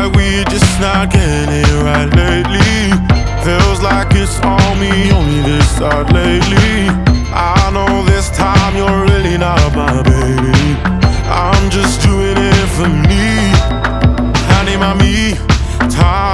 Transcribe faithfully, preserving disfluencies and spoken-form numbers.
like we're just not getting it right lately. Feels like it's all me, only this side lately. I know this time you're really not my baby. I'm just doing it for me. I need my me time.